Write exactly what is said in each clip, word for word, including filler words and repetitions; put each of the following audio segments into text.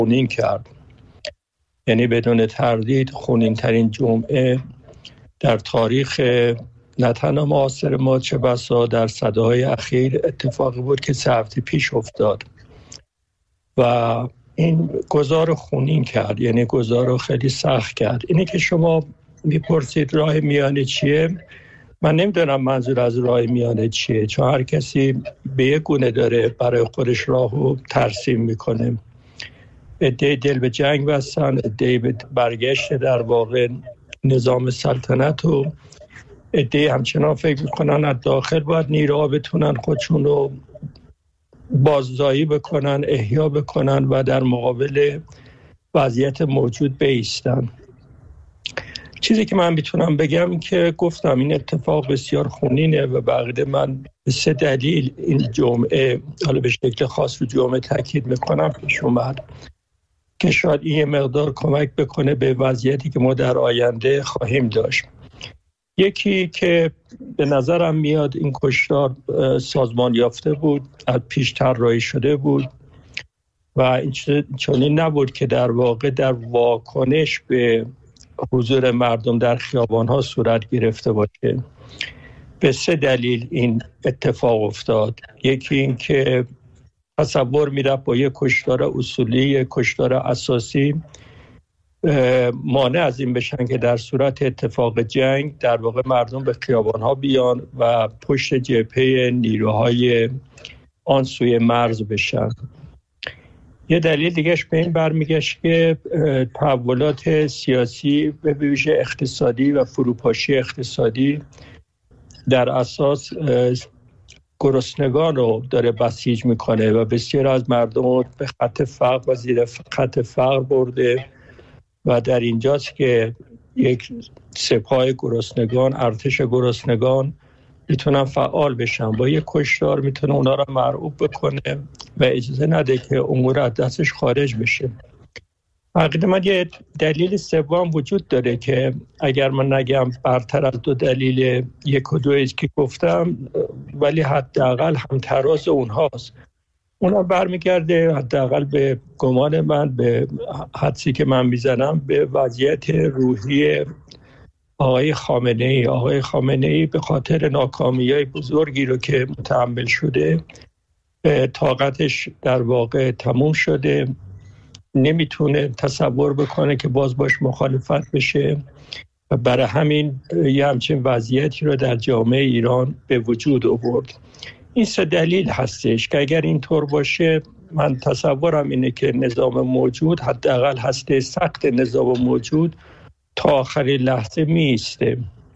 خونین کرد. یعنی بدون تردید خونین ترین جمعه در تاریخ نه تنها معاصر ما چه بسا در صداهای اخیر اتفاقی بود که سه هفته پیش افتاد و این گذار خونین کرد، یعنی گذار رو خیلی سخت کرد. اینی که شما میپرسید راه میانه چیه، من نمیدونم منظور از راه میانه چیه، چون هر کسی به یک گونه داره برای خودش راهو ترسیم میکنه. عده دل به جنگ بستن، عده به برگشت در واقع نظام سلطنت و عده همچنان فکر میکنن از داخل باید نیروها بتونن خودشون رو بازدایی بکنن، احیا بکنن و در مقابل وضعیت موجود بایستن. چیزی که من میتونم بگم که گفتم این اتفاق بسیار خونینه و بقیده من به سه دلیل این جمعه، حالا به شکل خاص رو جمعه تاکید میکنم، پیش اومد که شاید این یه مقدار کمک بکنه به وضعیتی که ما در آینده خواهیم داشت. یکی که به نظرم میاد این کشتار سازمان یافته بود، از پیش طراحی شده بود و این چنین نبود که در واقع در واکنش به حضور مردم در خیابان‌ها صورت گرفته باشه. به سه دلیل این اتفاق افتاد. یکی این که تصور میرفت با یک کشتار اصولی، یک کشتار اساسی مانع از این بشن که در صورت اتفاق جنگ در واقع مردم به خیابان‌ها بیان و پشت جبهه نیروهای آن سوی مرز بشن. یه دلیل دیگهش به این برمیگشت که تحولات سیاسی به ویژه اقتصادی و فروپاشی اقتصادی در اساس گرسنگان رو داره بسیج میکنه و بسیار از مردم رو به خط فقر و زیر خط فقر برده و در اینجاست که یک سپاه گرسنگان، ارتش گرسنگان میتونن فعال بشن. با یک کشتار میتونه اونا رو مرعوب بکنه و اجازه نده که امور از دستش خارج بشه. عقیده من یه دلیل سوم وجود داره که اگر من نگم برتر از دو دلیل یک و دویی که گفتم، ولی حداقل هم تراز اونهاست. اونا برمیگرده حداقل به گمان من، به حدسی که من میزنم، به وضعیت روحی آقای خامنه ای. آقای خامنه ای به خاطر ناکامی‌های بزرگی رو که متحمل شده، طاقتش در واقع تموم شده، نمیتونه تصور بکنه که باز باش مخالفت بشه و برای همین یه همچین وضعیتی رو در جامعه ایران به وجود آورد. این سه دلیل هستش که اگر اینطور باشه، من تصورم اینه که نظام موجود، حداقل هسته سخت نظام موجود، تا آخرین لحظه میسته،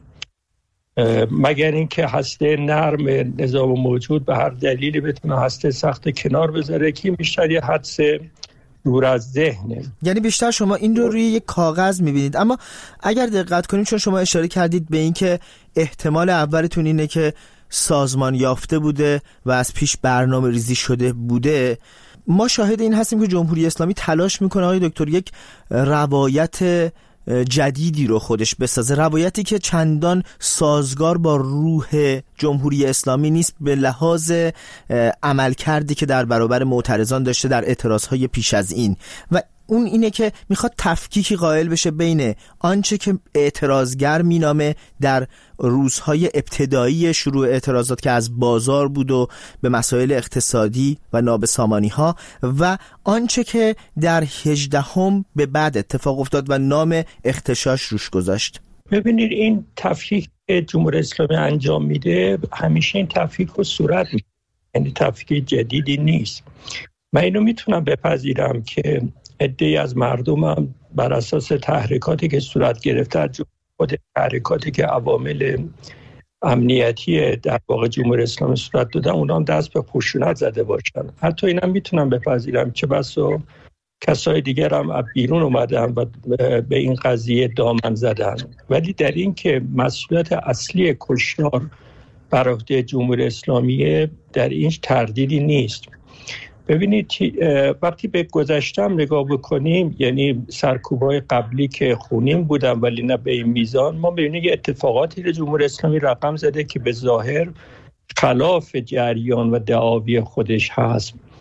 مگر اینکه هسته نرم نظام موجود به هر دلیلی بتونه هسته سخت کنار بذاره که بیشتر یه حدس دور از ذهنه. یعنی بیشتر شما این رو روی یک کاغذ میبینید. اما اگر دقت کنیم، چون شما اشاره کردید به این که احتمال اولتون اینه که سازمان یافته بوده و از پیش برنامه ریزی شده بوده، ما شاهد این هستیم که جمهوری اسلامی تلاش میکنه آقای دکتر یک روایت جدیدی رو خودش بسازه، روایتی که چندان سازگار با روح جمهوری اسلامی نیست به لحاظ عمل کردی که در برابر معترضان داشته در اعتراضهای پیش از این، و اون اینه که میخواد تفکیکی قائل بشه بین آنچه که اعتراضگر مینامه در روزهای ابتدایی شروع اعتراضات که از بازار بود و به مسائل اقتصادی و نابسامانی ها، و آنچه که در هجدهم به بعد اتفاق افتاد و نام اغتشاش روش گذاشت. ببینید این تفکیک که جمهوری اسلامی انجام میده همیشه این تفکیک رو صورت میده، یعنی تفکیک جدیدی نیست. من اینو میتونم بپذیرم که عده‌ای از مردمم بر اساس تحریکاتی که صورت گرفته، از خود تحریکاتی که عوامل امنیتی در واقع جمهوری اسلامی صورت دادن، اونا هم دست به خشونت زده باشن. حتی اینم میتونم بپذیرم که بسا کسای دیگر هم از بیرون اومدن و به این قضیه دامن زدن، ولی در این که مسئولیت اصلی کشتار بر عهده جمهوری اسلامی، در این تردیدی نیست. ببینید وقتی به گذشتم نگاه بکنیم، یعنی سرکوب‌های قبلی که خونین بودن ولی نه به این میزان، ما ببینیم یه اتفاقاتی رو جمهوری اسلامی رقم زده که به ظاهر خلاف جریان و دعاوی خودش هست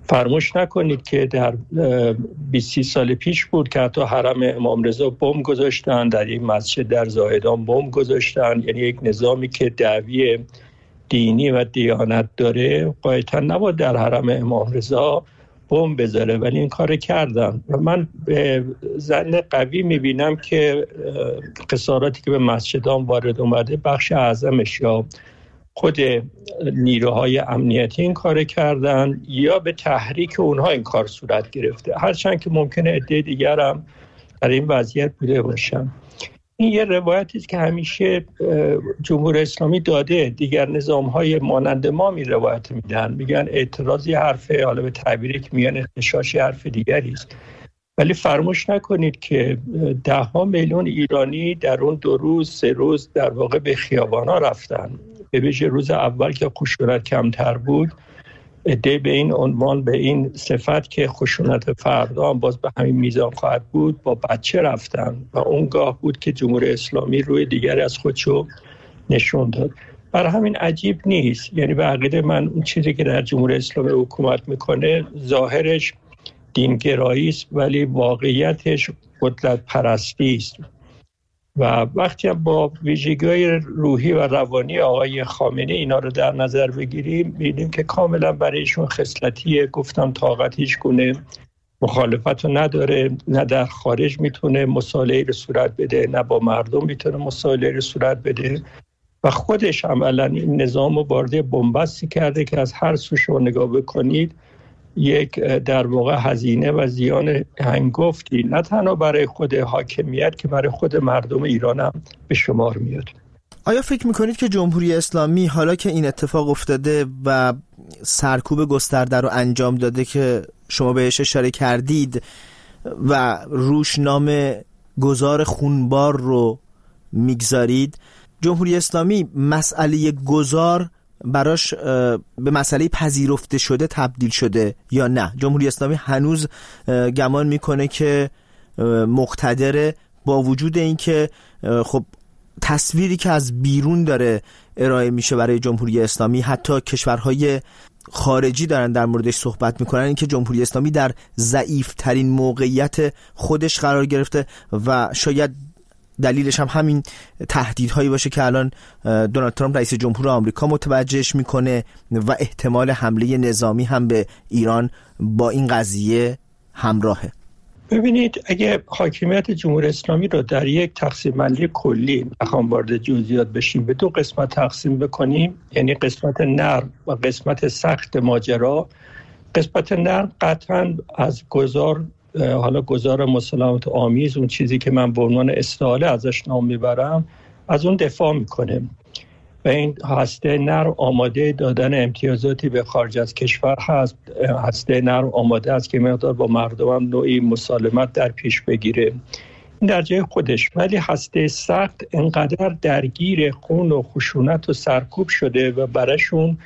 فراموش نکنید که در بیست سال پیش بود که حتی حرم امام رضا بمب گذاشتن، در یک مسجد در زاهدان بمب گذاشتن. یعنی یک نظامی که دعوی دینی و دیانت داره قاعدتا نباید در حرم امام رضا بمب بذاره، ولی این کار کردن. و من به ظن قوی میبینم که خساراتی که به مسجدان وارد اومده بخش اعظمش یا خود نیروهای امنیتی این کار کردن یا به تحریک اونها این کار صورت گرفته، هرچند که ممکنه عده دیگر هم در این وضعیت بوده باشن. این یه روایتی است که همیشه جمهوری اسلامی داده، دیگر نظام‌های مانند ما می روایت میدن، میگن اعتراضی حرفه، حالا به تعبیری که میگن اختشاشی حرف دیگری است. ولی فراموش نکنید که ده ها میلیون ایرانی در اون دو روز سه روز در واقع به خیابانا رفتن. به ویژه روز اول که خشونت کمتر بود، عده به این عنوان، به این صفت که خشونت فردا هم باز به همین میزان خواهد بود، با بچه رفتن و اونگاه بود که جمهوری اسلامی روی دیگر از خودشو نشون داد. برای همین عجیب نیست، یعنی به عقیده من اون چیزی که در جمهوری اسلامی حکومت میکنه ظاهرش دینگرایی است ولی واقعیتش قدرت پرستی است. و وقتی با ویژگی‌های روحی و روانی آقای خامنه‌ای اینا رو در نظر بگیریم، می‌بینیم که کاملا برایشون خصلتیه. گفتم طاقت هیچ گونه مخالفت رو نداره، نه در خارج میتونه مصالحه رو صورت بده، نه با مردم میتونه مصالحه رو صورت بده و خودش عملاً این نظام رو وارد بن‌بستی کرده که از هر سوش رو نگاه بکنید یک در واقع هزینه و زیان هنگفتی نه تنها برای خود حاکمیت که برای خود مردم ایران هم به شمار میاد. آیا فکر میکنید که جمهوری اسلامی حالا که این اتفاق افتاده و سرکوب گسترده رو انجام داده که شما بهش اشاره کردید و روش نام گذار خونبار رو میگذارید، جمهوری اسلامی مسئله گذار براش به مسئله پذیرفته شده تبدیل شده یا نه؟ جمهوری اسلامی هنوز گمان میکنه که مقتدره، با وجود اینکه خب تصویری که از بیرون داره ارائه میشه برای جمهوری اسلامی، حتی کشورهای خارجی دارن در موردش صحبت میکنن، اینکه جمهوری اسلامی در ضعیف ترین موقعیت خودش قرار گرفته و شاید دلیلش هم همین تهدیدهایی باشه که الان دونالد ترامپ رئیس جمهور آمریکا متوجهش میکنه و احتمال حمله نظامی هم به ایران با این قضیه همراهه. ببینید، اگه حاکمیت جمهوری اسلامی رو در یک تقسیم بندی کلی بخوام وارد جزئیات بشیم، به دو قسمت تقسیم بکنیم، یعنی قسمت نرم و قسمت سخت ماجرا، قسمت نرم قطعاً از گذار، حالا گذار مسالمت آمیز، اون چیزی که من به عنوان استحاله ازش نام میبرم، از اون دفاع میکنه و این هسته نرم آماده دادن امتیازاتی به خارج از کشور هست. هسته نرم آماده است که مقدار با مردم هم نوعی مسالمت در پیش بگیره، این در جای خودش. ولی هسته سخت انقدر درگیر خون و خشونت و سرکوب شده و براشون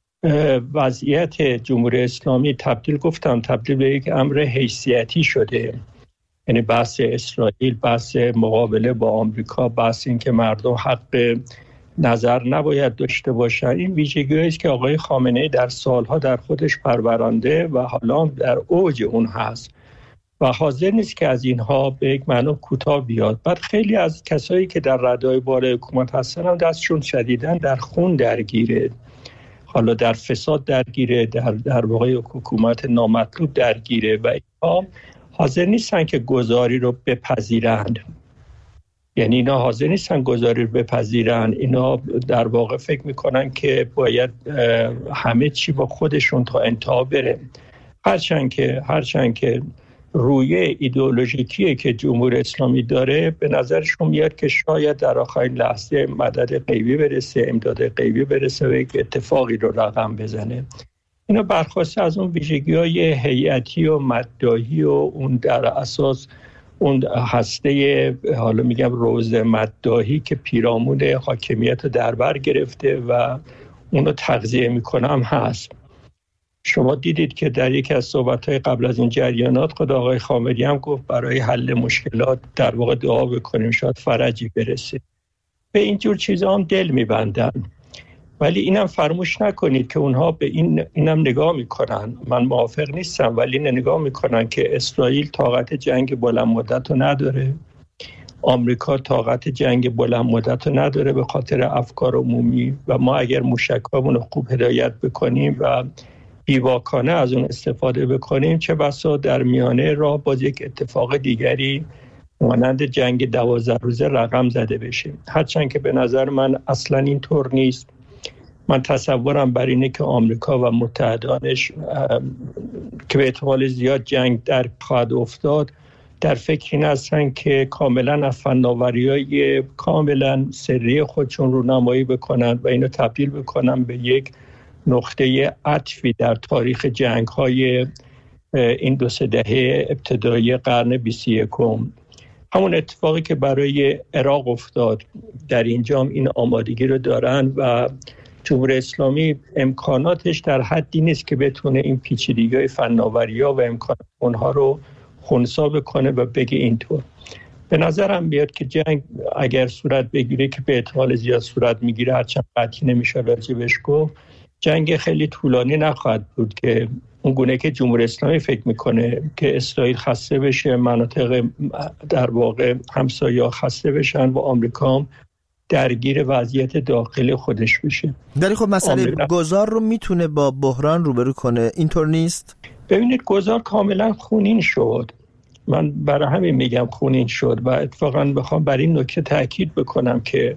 وضعیت جمهوری اسلامی تبدیل گفتم تبدیل به یک امر حیثیتی شده، یعنی بحث اسرائیل، بحث مقابله با آمریکا، بحث این که مردم حق نظر نباید داشته باشن. این ویژگی‌هایی است که آقای خامنه‌ای در سالها در خودش پرورانده و حالا در اوج اون هست و حاضر نیست که از اینها به یک معنی کوتاه بیاد. بعد خیلی از کسایی که در ردای بالای حکومت هستن هم دستشون شدیداً در خون درگیره، حالا در فساد درگیره، در در واقع حکومت نامطلوب درگیره و اینها حاضر نیستن که گذاری رو بپذیرند. یعنی اینا حاضر نیستن گذاری رو بپذیرند، اینا در واقع فکر میکنن که باید همه چی با خودشون تا انتها بره. هرچند که هرچند که رویه ایدئولوژیکیه که جمهوری اسلامی داره، به نظرشون میاد که شاید در آخرین لحظه مدد غیبی برسه، امداد غیبی برسه و یک اتفاقی رو رقم بزنه. اینا برخواسته از اون ویژگی‌های هیئتی و مداحی و اون در اساس اون هسته، حالا میگم روز مداحی که پیرامون حاکمیت رو در بر گرفته و اونو تغذیه میکنه هم هست. شما دیدید که در یکی از صحبت‌های قبل از این جریانات خود آقای خامنه‌ای هم گفت برای حل مشکلات در واقع دعا بکنیم شاید فرجی برسه. به اینجور چیزا هم دل می‌بندن ولی اینم فراموش نکنید که اونها به این اینم نگاه میکنن، من موافق نیستم ولی نگاه میکنن که اسرائیل طاقت جنگ بلند مدت رو نداره، آمریکا طاقت جنگ بلند مدت رو نداره به خاطر افکار عمومی و ما اگر موشکامون رو خوب هدایت بکنیم و بیواکانه از اون استفاده بکنیم چه بسا در میانه راه باز یک اتفاق دیگری مانند جنگ دوازده روزه رقم زده بشه. هرچند که به نظر من اصلا اینطور نیست. من تصورم بر اینه که آمریکا و متحدانش که به احتمال زیاد جنگ در خواهد افتاد در فکر این هستن که کاملا از فناوری‌های کاملا سری خودشون رو نمایی بکنن و اینو تبدیل بکنن به یک نقطه عطفی در تاریخ جنگ‌های این دو سه دهه ابتدایی قرن بیست و یکم. همون اتفاقی که برای عراق افتاد در اینجام این آمادگی رو دارن و جمهوری اسلامی امکاناتش در حدی نیست که بتونه این پیچیدگی‌های فناوری‌ها و امکانات اونها رو خنثی بکنه و بگه اینطور. به نظرم بیاد که جنگ اگر صورت بگیره که به احتمال زیاد صورت میگیره، هرچند قطعی نمیشه راجبش گفت، جنگ خیلی طولانی نخواهد بود که اون گونه که جمهوری اسلامی فکر میکنه که اسرائیل خسته بشه، مناطق در واقع همسایه‌ها خسته بشن و آمریکا هم درگیر وضعیت داخلی خودش بشه. ولی خب مسئله آمریکا... گذار رو میتونه با بحران روبرو کنه، اینطور نیست؟ ببینید گذار کاملا خونین شد. من برای همین میگم خونین شد و اتفاقا بخوام بر این نکته تاکید بکنم که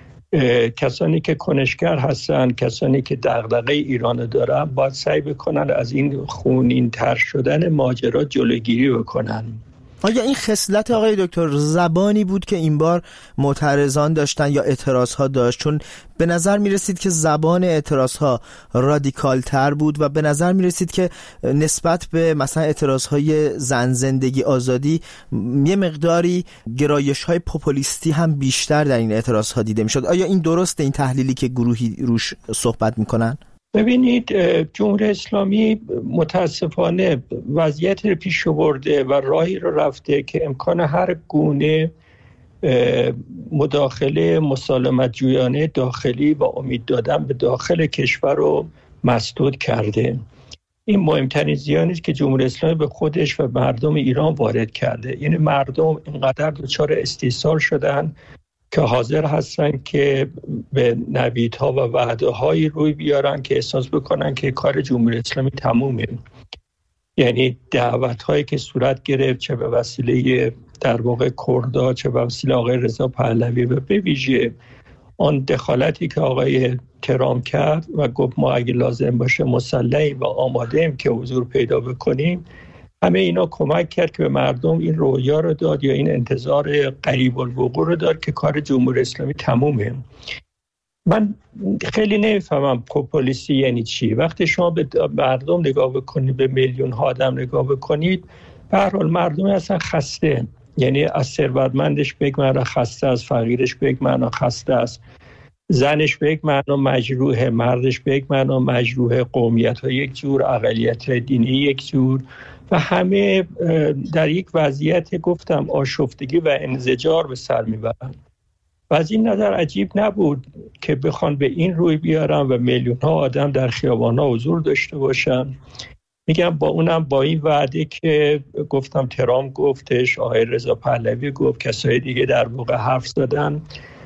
کسانی که کنشگر هستن، کسانی که دغدغه ایران دارن، باید سعی بکنن از این خونین تر شدن ماجرا جلوگیری بکنن. آیا این خصلت آقای دکتر زبانی بود که این بار معترضان داشتن یا اعتراضها داشت؟ چون به نظر می رسید که زبان اعتراضها رادیکال تر بود و به نظر می رسید که نسبت به مثلا اعتراضهای زن زندگی آزادی یه مقداری گرایش های پوپولیستی هم بیشتر در این اعتراضها دیده می شد. آیا این درسته، این تحلیلی که گروهی روش صحبت می کنن؟ ببینید جمهوری اسلامی متاسفانه وضعیت رو پیش برده و راهی رو رفته که امکان هر گونه مداخله مسالمت جویانه داخلی و امید دادن به داخل کشور رو مسدود کرده. این مهمترین زیانی است که جمهوری اسلامی به خودش و مردم ایران وارد کرده. یعنی مردم اینقدر دچار استیصال شدن که حاضر هستن که به نویدها و وعده‌هایی روی بیارن که احساس بکنن که کار جمهوری اسلامی تمومه. یعنی دعوت‌هایی که صورت گرفت چه به وسیله در واقع کردا، چه به وسیله آقای رضا پهلوی و به ویژه آن دخالتی که آقای ترامپ کرد و گفت ما اگه لازم باشه مسلحیم و آماده‌ایم که حضور پیدا بکنیم، همه اینا کمک کرد که به مردم این رویا رو داد یا این انتظار قریب الوقوع رو داد که کار جمهوری اسلامی تمومه. من خیلی نمیفهمم پوپولیستی یعنی چی. وقتی شما به مردم نگاه بکنید، به میلیون ها آدم نگاه بکنید، به هر حال مردم اصلا خسته، یعنی از ثروتمندش به یک معنا خسته، از فقیرش به یک معنا خسته است، زنش به یک معنا مجروحه، مردش به یک معنا مجروحه، قومیت‌ها یک جور، اقلیت دینی یک جور و همه در یک وضعیت گفتم آشفتگی و انزجار به سر میبرن. و از این نظر عجیب نبود که بخوان به این روی بیارن و میلیون ها آدم در خیابان ها حضور داشته باشن. میگم با اونم با این وعده که گفتم ترامپ گفتش، آقای رضا پهلوی گفت، کسای دیگه در واقع حرف زدن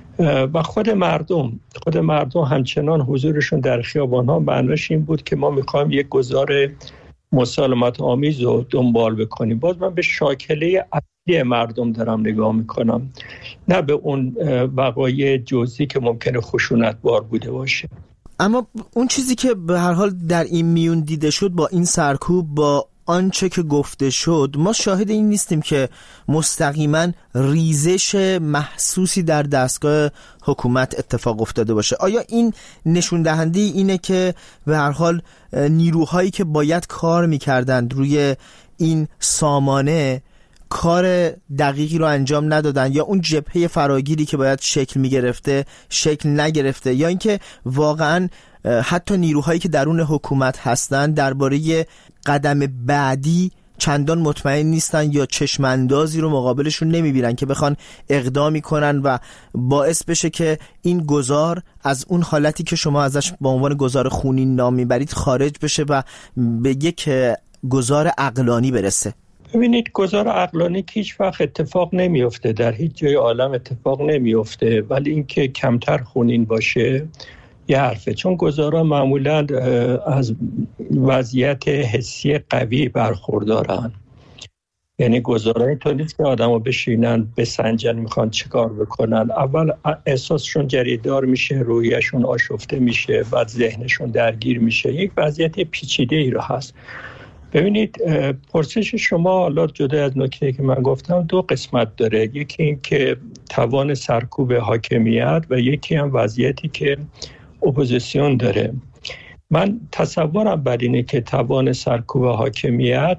و خود مردم خود مردم همچنان حضورشون در خیابان ها معناش این بود که ما میخوایم یک گزار مسالمت آمیز رو دنبال بکنیم. باز من به شاکله اصلی مردم دارم نگاه میکنم، نه به اون وقایع جزئی که ممکنه خشونتبار بوده باشه. اما اون چیزی که به هر حال در این میون دیده شد با این سرکوب، با آنچه که گفته شد، ما شاهد این نیستیم که مستقیما ریزش محسوسی در دستگاه حکومت اتفاق افتاده باشه. آیا این نشون دهنده اینه که به هر حال نیروهایی که باید کار میکردند روی این سامانه کار دقیقی رو انجام ندادن، یا اون جبهه فراگیری که باید شکل میگرفته شکل نگرفته، یا اینکه واقعا حتی نیروهایی که درون حکومت هستن درباره قدم بعدی چندان مطمئن نیستن یا چشم اندازی رو مقابلشون نمیبینن که بخوان اقدامی کنن و باعث بشه که این گذار از اون حالتی که شما ازش با عنوان گذار خونین نام میبرید خارج بشه و به یک گذار عقلانی برسه؟ ببینید، گذار عقلانی که هیچ وقت اتفاق نمیفته، در هیچ جای عالم اتفاق نمیفته، ولی اینکه کمتر خونین باشه یه حرفه. چون گذارا معمولا از وضعیت حسی قوی برخوردارن. یعنی گذارا اینطور نیست که آدمو بشینن بسنجن میخوان چیکار بکنن. اول احساسشون جریدار میشه، رویشون آشفته میشه، بعد ذهنشون درگیر میشه. یک وضعیت پیچیده ای رو هست. ببینید، پرسش شما حالا جدا از نکته که من گفتم دو قسمت داره. یکی این که توان سرکوب حاکمیت و یکی هم وضعیتی که اپوزیسیون داره. من تصورم بر اینه که توان سرکوب حاکمیت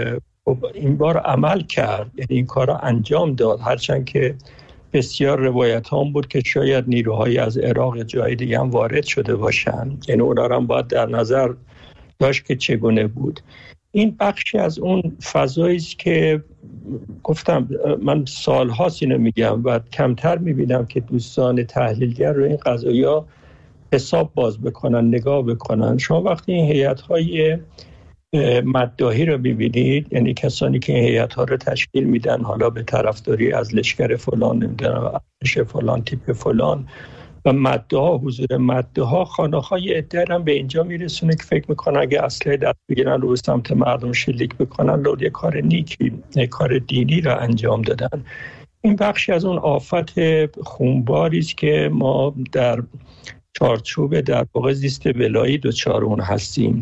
این بار عمل کرد، یعنی این کار را انجام داد، هرچند که بسیار روایت هم بود که شاید نیروهایی از عراق جای دیگه هم وارد شده باشن، یعنی اونا را هم باید در نظر داشت که چگونه بود. این بخشی از اون فضایی است که گفتم من سال‌هاست اینو میگم و کمتر میبینم که دوستان تحلیلگر رو این قضایا حساب باز بکنن، نگاه بکنن. شما وقتی این هیئت‌های مداحی رو ببینید، یعنی کسانی که این هیئت‌ها رو تشکیل میدن حالا به طرفداری از لشکر فلان، نمیدونم ارتش فلان، تیپ فلان و مداها، حضور مداها، خانه‌های عده هم به اینجا میرسونه که فکر میکنن اگه اسلحه دست بگیرن رو سمت مردم شلیک بکنن لود یک کار نیکی، یک کار دینی را انجام دادن. این بخشی از اون آفت خونباری است که ما در چارچوب در واقع زیست ولایی دوچار اون هستیم.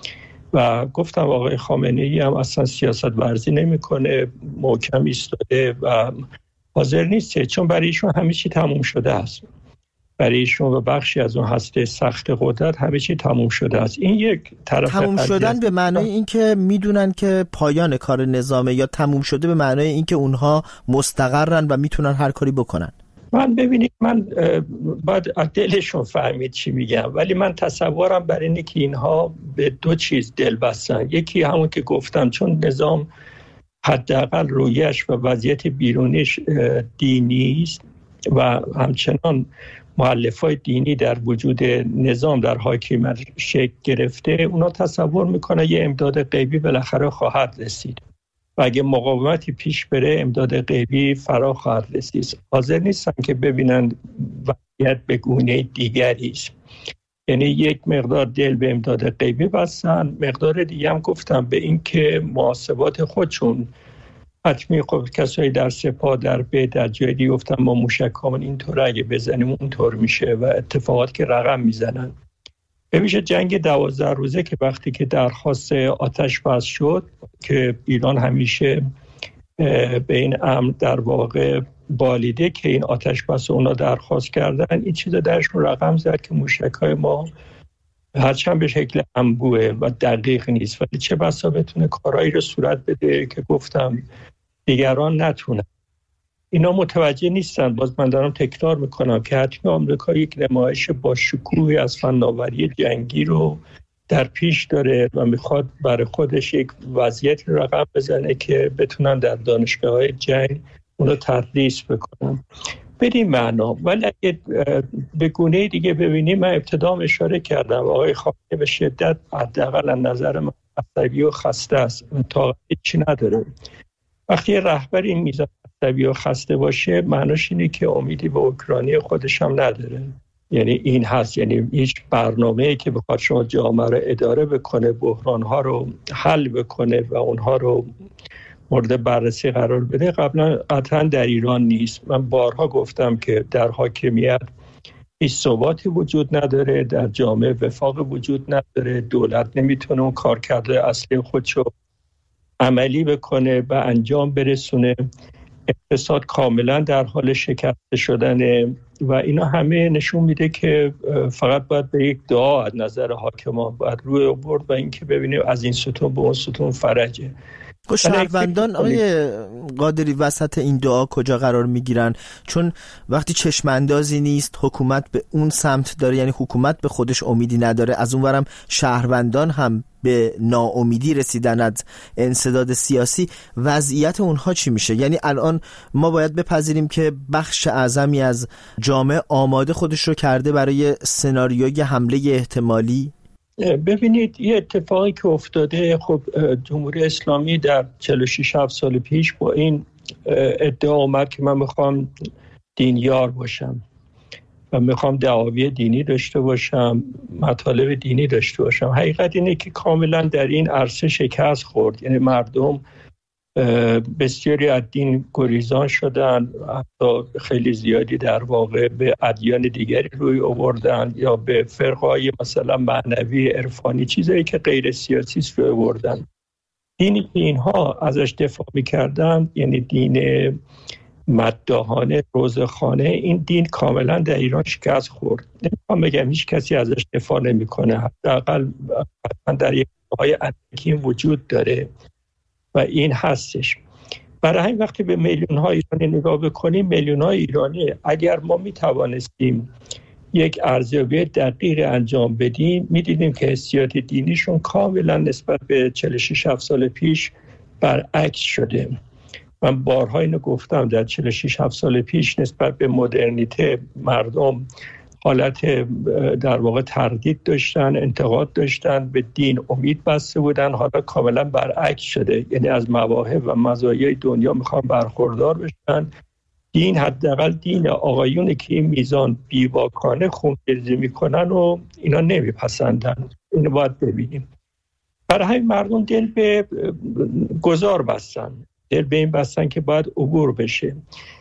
و گفتم آقای خامنه‌ای هم اصلا سیاست ورزی نمیکنه، محکم ایستاده و حاضر نیسته، چون برای ایشون همه چی تموم شده است. برای ایشون و بخشی از اون هسته سخت قدرت همه چی تموم شده است. این یک طرف تموم شدن به معنای این که میدونن که پایان کار نظامه، یا تموم شده به معنای این که اونها مستقرن و میتونن هر کاری بکنن؟ من ببینید، من باید از دلشون فهمید چی میگم، ولی من تصورم بر اینه که اینها به دو چیز دل بستن. یکی همون که گفتم، چون نظام حداقل رویش و وضعیت بیرونیش دینی است و همچنان مؤلفه‌های دینی در وجود نظام در حاکمیت شکل گرفته، اونا تصور میکنه یه امداد غیبی بالاخره خواهد رسید و اگه مقاومتی پیش بره امداد غیبی فرا خواهد رسید. حاضر نیستن که ببینن وضعیت به گونه دیگری است. یعنی یک مقدار دل به امداد غیبی بستن، مقدار دیگه هم گفتم به این که محاسبات خودشون حتمی، خب کسایی در سپاه در به در جای دیگه گفتن ما موشکامون اینطور اگه بزنیم اونطور میشه و اتفاقات که رقم میزنن. ببینید جنگ دوازده روزه که وقتی که درخواست آتش بس شد که ایران همیشه به این امر در واقع بالیده که این آتش بس اونا درخواست کردن، این چیزا درشون رقم زد که موشک‌های ما هرچند به شکل انبوه و دقیق نیست ولی چه بسا بتونه کارایی رو صورت بده که گفتم دیگران نتونن. اینا متوجه نیستن. باز من دارم تکرار میکنم که حتمی آمریکا یک نمایش با شکوهی از فناوری جنگی رو در پیش داره و میخواد برای خودش یک وضعیت رقم بزنه که بتونن در دانشگاه‌های جنگ اونو تدریس بکنن. بدین معنا. ولی اگه به گونه دیگه ببینیم، من ابتدا اشاره کردم آقای خامنه‌ای به شدت حداقل از نظر من عصبی و خسته است، طاقت چی نداره. وقتی یه رهبر این میزان عصبی و خسته باشه، معناش اینه که امیدی به اوکراینی خودش هم نداره. یعنی این هست، یعنی هیچ برنامه‌ای که بخواد شما جامعه رو اداره بکنه، بحران‌ها رو حل بکنه و اونها رو مورد بررسی قرار بده، قبلا قطعا در ایران نیست. من بارها گفتم که در حاکمیت هیچ ثباتی وجود نداره، در جامعه وفاق وجود نداره، دولت نمیتونه اون کارکرد اصلی خودشو عملی بکنه و انجام برسونه، اقتصاد کاملا در حال شکسته شدنه و اینا همه نشون میده که فقط باید به یک دعا از نظر حاکمان باید روی برد و اینکه ببینیم از این ستون به اون ستون فرجه. شهروندان آقای قادری وسط این دعا کجا قرار میگیرن؟ چون وقتی چشم اندازی نیست، حکومت به اون سمت داره، یعنی حکومت به خودش امیدی نداره، از اونورم شهروندان هم به ناامیدی رسیدن از انسداد سیاسی، وضعیت اونها چی میشه؟ یعنی الان ما باید بپذیریم که بخش اعظمی از جامعه آماده خودش رو کرده برای سناریوی حمله احتمالی. ببینید یه اتفاقی که افتاده، خب جمهوری اسلامی در چهل و شش سال پیش با این ادعا اومد که من میخوام دینیار باشم و میخوام دعاوی دینی داشته باشم، مطالب دینی داشته باشم. حقیقت اینه که کاملا در این عرصه شکست خورد. یعنی مردم بسیاری از دین گریزان شدن، حتی خیلی زیادی در واقع به ادیان دیگری روی آوردن یا به فرقهای مثلا معنوی عرفانی، چیزایی که غیر سیاسی است روی آوردن. دینی که اینها ازش دفاع می‌کردن، یعنی دین مداحانه روزخانه، این دین کاملا در ایران شکست خورد. نمیخوام بگم هیچ کسی ازش دفاع نمی‌کنه، حداقل در یک جاهای اندکی وجود داره و این هستش. برای همین وقتی به میلیون ها ایرانی نگاه بکنیم، میلیون ها ایرانی اگر ما می توانستیم یک ارزیابی دقیق انجام بدیم، می دیدیم که حسیات دینیشون کاملا نسبت به چهل و شش سال پیش برعکس شده. من بارها اینو گفتم، در چهل و شش سال پیش نسبت به مدرنیته مردم حالت در واقع تردید داشتن، انتقاد داشتن، به دین امید بسته بودن. حالا کاملا برعکس شده، یعنی از مواهب و مزایای دنیا میخوان برخوردار بشن. دین، حداقل دین آقایونی که این میزان بیواکانه خونریزی میکنن و اینا نمیپسندن. اینو باید ببینیم. برای همین مردم دل به گذار بستن، دل به این بستن که باید عبور بشه.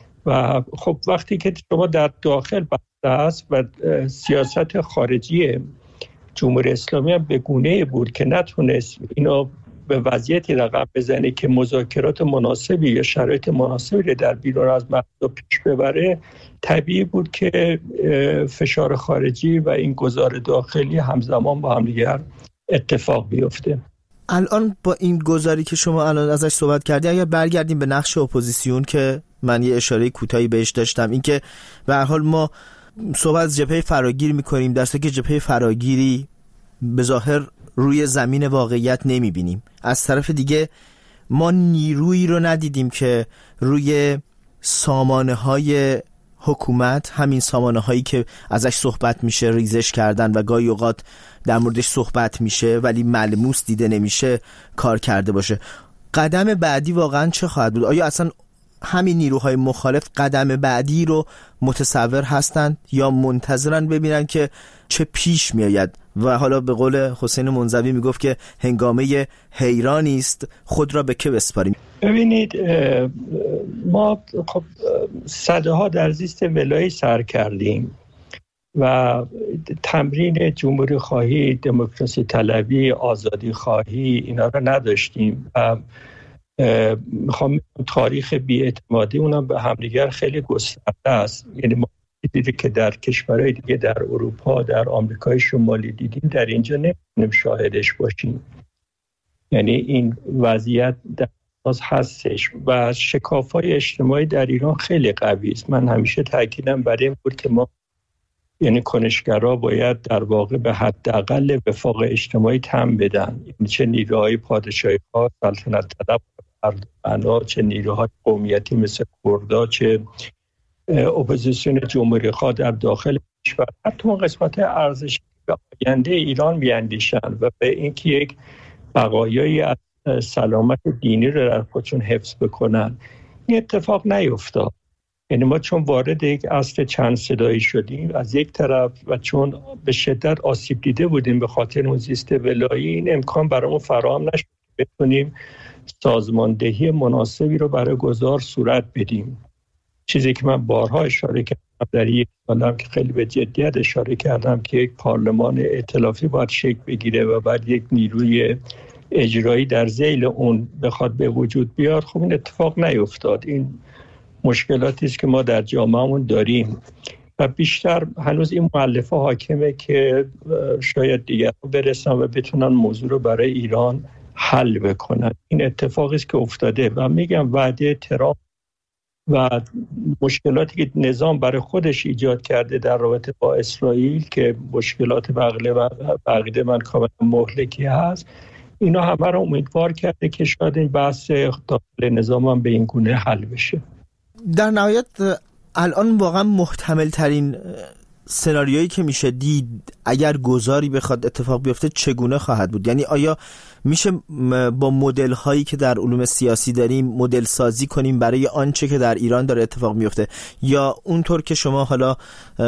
و خب وقتی که شما در داخل بسته است و سیاست خارجی جمهوری اسلامی هم به گونه‌ای بود که نتونست اینو به وضعیتی رقم بزنه که مذاکرات مناسبی یا شرایط مناسبی رو در بیرون از مردم پیش ببره، طبیعی بود که فشار خارجی و این گذار داخلی همزمان با هم دیگر اتفاق بیفته. الان با این گذاری که شما الان ازش صحبت کردی، اگر برگردیم به نقش اپوزیسیون که من یه اشاره کوتاهی بهش داشتم، این که به هر حال ما صحبت از جبهه فراگیر می‌کنیم، در حالی که جبهه فراگیری به ظاهر روی زمین واقعیت نمی‌بینیم. از طرف دیگه ما نیرویی رو ندیدیم که روی سامانه‌های حکومت، همین سامانه‌هایی که ازش صحبت میشه، ریزش کردن و گاهی اوقات در موردش صحبت میشه ولی ملموس دیده نمیشه، کار کرده باشه. قدم بعدی واقعا چه خواهد بود؟ آیا اصلا همین نیروهای مخالف قدم بعدی رو متصور هستند یا منتظرن ببینن که چه پیش میآید؟ و حالا به قول حسین منزوی میگفت که هنگامه حیرانی است، خود را به که بسپاریم؟ ببینید، ما خب صده ها در زیست ولایی سر کردیم و تمرین جمهوری خواهی، دموکراسی طلبی، آزادی خواهی، اینا رو نداشتیم و میخوام تاریخ بی‌اعتمادی اونم به همدیگر خیلی گسترده است. یعنی ما دیدیم که در کشورهای دیگه، در اروپا، در آمریکای شمالی دیدیم، در اینجا نمیتونیم شاهدش باشیم. یعنی این وضعیت در باز هستش و شکاف‌های اجتماعی در ایران خیلی قوی است. من همیشه تاکیدم بر این بود که ما، یعنی کنشگرها، باید در واقع به حداقل وفاق اجتماعی تم بدن. یعنی چه نیروهای پادشاهی ها، سلطنت طلب، اردوغنا، چه نیروهای قومیتی مثل کردها، چه اپوزیسیون جمهوری خواه در داخل کشور، حتی اون قسمت ارزشی به آینده ایران میاندیشن و به اینکه یک بقایایی از سلامت دینی رو در خودشون حفظ بکنن. این اتفاق نیفتاد. یعنی ما چون وارد یک اصل چند صدایی شدیم از یک طرف و چون به شدت آسیب دیده بودیم به خاطر اون زیست ولایی، این امکان برامون فراهم نشد که بتونیم سازماندهی مناسبی رو برای گذار صورت بدیم. چیزی که من بارها اشاره کردم در یک سالم که خیلی به جدیت اشاره کردم که یک پارلمان ائتلافی باید شکل بگیره و بعد یک نیروی اجرایی در ذیل اون بخواد به وجود بیاد. خب این اتفاق نیفتاد. این مشکلاتی است که ما در جامعهمون داریم و بیشتر هنوز این مؤلفه حاکمه که شاید دیگر برسن و بتونن موضوع رو برای ایران حل بکنن. این اتفاقی است که افتاده و میگم وعده ترامپ و مشکلاتی که نظام برای خودش ایجاد کرده در رابطه با اسرائیل که مشکلات بغله و بقیده من کاملا مهلکی هست، اینا همه رو امیدوار کرده که شاید این بحث داخل نظام هم به این گونه حل بشه. در نهایت الان واقعا محتمل ترین سناریویی که میشه دید اگر گذاری بخواد اتفاق بیفته چگونه خواهد بود؟ یعنی آیا میشه با مدل هایی که در علوم سیاسی داریم مدل سازی کنیم برای آنچه که در ایران داره اتفاق میفته، یا اونطور که شما حالا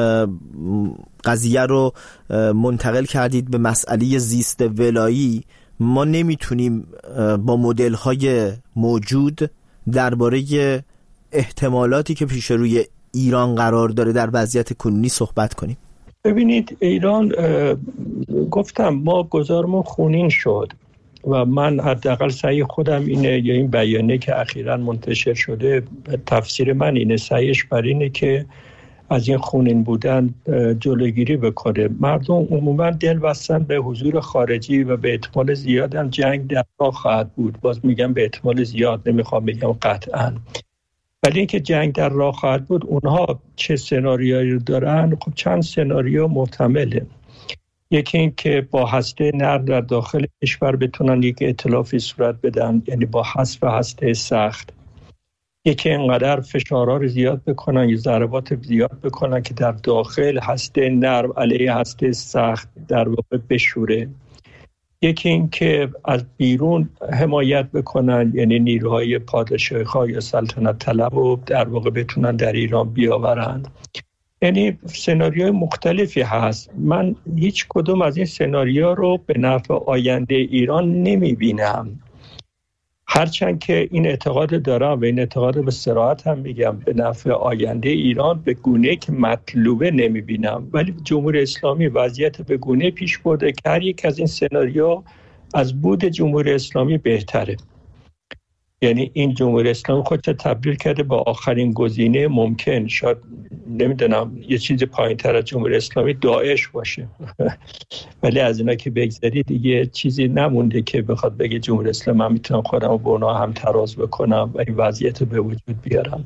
قضیه رو منتقل کردید به مسئله زیست ولایی، ما نمیتونیم با مدل های موجود درباره احتمالاتی که پیش روی ایران قرار داره در وضعیت کنونی صحبت کنیم؟ ببینید ایران، گفتم ما گذارمون خونین شد و من حداقل سعی خودم اینه، یا این بیانیه که اخیراً منتشر شده تفسیر من اینه، سعیش بر اینه که از این خونین بودن جلوگیری بکنه. مردم عموما دل بستن به حضور خارجی و به احتمال زیاد هم جنگ در راه خواهد بود. باز میگم به احتمال زیاد، نمیخوام بگم قطعاً، ولی اینکه جنگ در راه خواهد بود. اونها چه سناریویی رو دارن؟ خب چند سناریو محتمله. یکی این که با هسته نرم در داخل کشور بتونن یک ائتلافی صورت بدن، یعنی با حذف هسته سخت. یکی اینقدر فشارها رو زیاد بکنن یا ضربات زیاد بکنن که در داخل هسته نرم علیه هسته سخت در واقع بشوره. یکی این که از بیرون حمایت بکنن، یعنی نیروهای پادشاهی یا سلطنت طلب رو در واقع بتونن در ایران بیاورند. یعنی سناریوهای مختلفی هست. من هیچ کدوم از این سناریو رو به نفع آینده ایران نمی بینم، هرچند که این اعتقاد دارم و این اعتقاد به صراحت هم میگم به نفع آینده ایران به گونه که مطلوبه نمی بینم. ولی جمهوری اسلامی وضعیت به گونه پیش برده که هر یک از این سناریو از بود جمهوری اسلامی بهتره. یعنی این جمهوری اسلامی خودش تبدیل کرده با آخرین گزینه ممکن. شاید نمیدونم یه چیز پایین تر از جمهوری اسلامی داعش باشه ولی از اینا که بگذاری دیگه چیزی نمونده که بخواد بگه جمهوری اسلامی من میتونم خودم با اونا هم تراز بکنم و این وضعیت رو به وجود بیارم.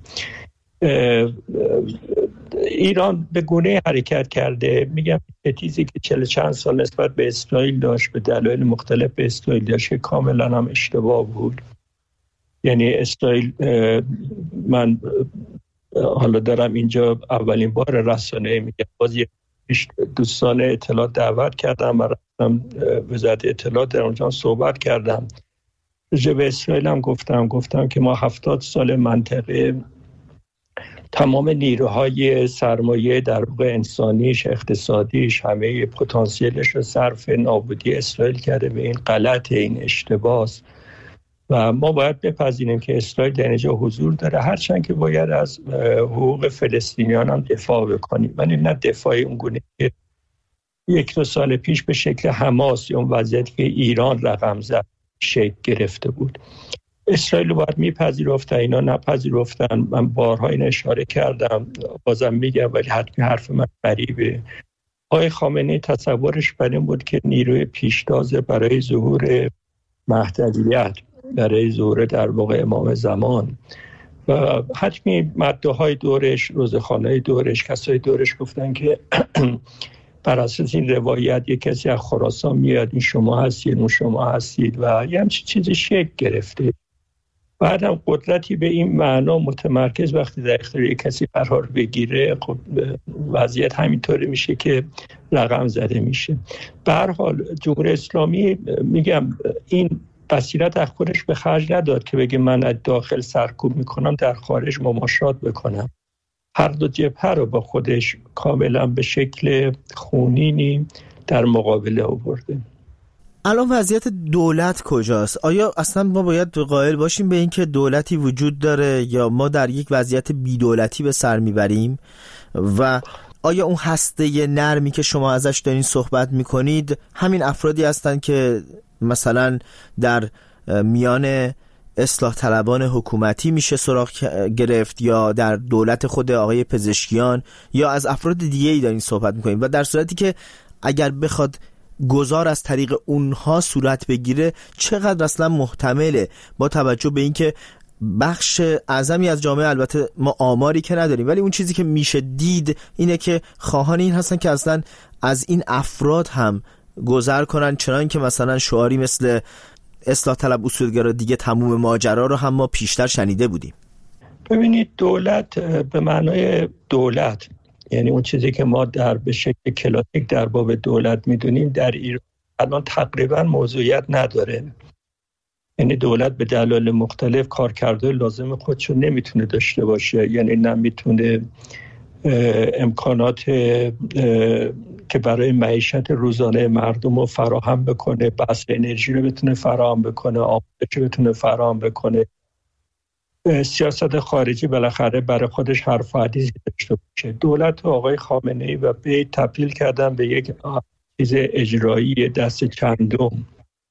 ایران به گونه حرکت کرده. میگم تیزی که چهل چند سال نسبت به اسرائیل داشت، به دلایل مختلف به اسرائیل داشت که کاملا هم اشتباه بود. یعنی اسرائیل، من حالا دارم اینجا اولین بار رسانه میگم، باز یک دوستان اطلاعات دعوت کردم و رفتم وزارت اطلاعات در اونجا صحبت کردم. راجع به اسرائیل هم گفتم گفتم که ما هفتاد سال منطقه تمام نیروهای سرمایه در واقع انسانیش، اقتصادیش، همه پتانسیلش رو صرف نابودی اسرائیل کرده. به این غلط، این اشتباس و ما باید بپذیریم که اسرائیل در اینجا حضور داره، هرچند که باید از حقوق فلسطینیان هم دفاع بکنیم، ولی نه دفاع اونگونه که یک دو سال پیش به شکل حماس یا اون وضعیتی که ایران رقم زد شکل گرفته بود. اسرائیل رو باید میپذیرفتن، اینا نپذیرفتن. من بارها این اشاره کردم، بازم میگم ولی حتمی حرف من غریبه. آقای خامنه‌ای تصورش بر این بود که نیروی پیشتازه برای ظهور مهدویت، برای ظهور در واقع امام زمان و حتمی مدعاهای دورش، روزخانه‌های دورش، کسای دورش گفتن که بر اساس این روایت یک کسی از خراسان میاد، این شما هستید، اون شما هستید و یه همچین چیزی شکل گرفته. بعدم قدرتی به این معنا متمرکز وقتی در اختیار یک کسی قرار بگیره، خب وضعیت همینطوری میشه که رقم زده میشه. به هر حال جمهوری اسلامی، میگم این بصیرت از خودش به خرج نداد که بگه من از داخل سرکوب میکنم، در خارج مماشات بکنم. هر دو جبهه رو با خودش کاملا به شکل خونینی در مقابله آورده. الان وضعیت دولت کجاست؟ آیا اصلا ما باید قائل باشیم به این که دولتی وجود داره یا ما در یک وضعیت بی‌دولتی به سر میبریم؟ و آیا اون هسته نرمی که شما ازش دارین صحبت میکنید همین افرادی هستن که مثلا در میان اصلاح طلبان حکومتی میشه سراغ گرفت، یا در دولت خود آقای پزشکیان، یا از افراد دیگه ای دارین صحبت میکنین؟ و در صورتی که اگر بخواد گذار از طریق اونها صورت بگیره چقدر اصلا محتمله، با توجه به اینکه بخش اعظمی از جامعه، البته ما آماری که نداریم ولی اون چیزی که میشه دید اینه که خواهان این هستن که اصلا از این افراد هم گذر کنن، چنان که مثلا شعاری مثل اصلاح طلب اصولگرا دیگه تموم ماجرا رو هم ما پیشتر شنیده بودیم. ببینید دولت به معنای دولت، یعنی اون چیزی که ما در به شکل کلاسیک در باب دولت میدونیم، در ایران الان تقریبا موضوعیت نداره. یعنی دولت به دلایل مختلف کارکردهای لازم خودشو نمیتونه داشته باشه، یعنی نمیتونه امکانات که برای معیشت روزانه مردم رو فراهم بکنه، بحث انرژی رو بتونه فراهم بکنه، آموزش رو بتونه فراهم بکنه. سیاست خارجی بالاخره برای خودش حرف و حدیثی داشته باشه. دولت و آقای خامنه‌ای و بی تبدیل کردن به یک چیز اجرایی دست چندم.